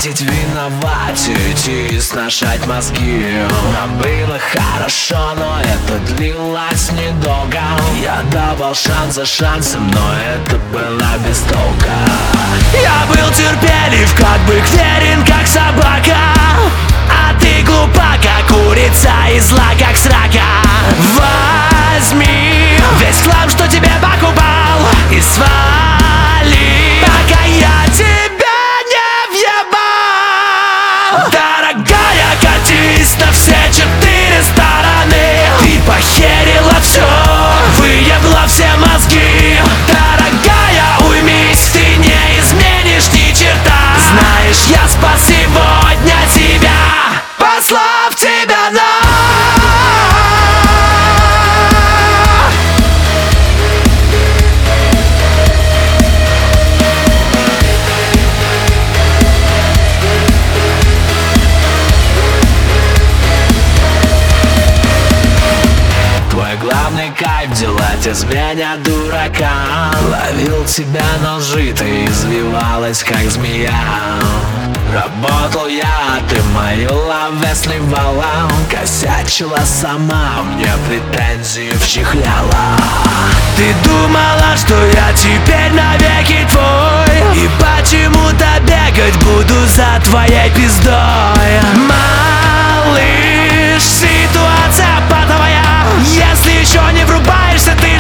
хватит виноватить и сношать мозги. Нам было хорошо, но это длилось недолго. Я давал шанс за шансом, но это было без толка. Я был терпелив, как бык, верен, как собака. А ты глупа, как курица, и зла, как срака. Возьми весь хлам, что тебе покупал, и свали, пока я тебя не въебал. Дорогая, катись на все 4 стороны. Ты похерила все, выебла все мозги. Дорогая, уймись, ты не изменишь ни черта. Знаешь, я спас сегодня тебя, послав тебя на... Главный кайф делать из меня дурака. Ловил тебя на лжи, ты извивалась как змея. Работал я, а ты мою лаве сливала. Косячила сама, мне претензии вчихляла. Ты думала, что я теперь навеки твой, и почему-то бегать буду за твоей пиздой. Малыш, ситуация патовая. Если еще не врубаешься, ты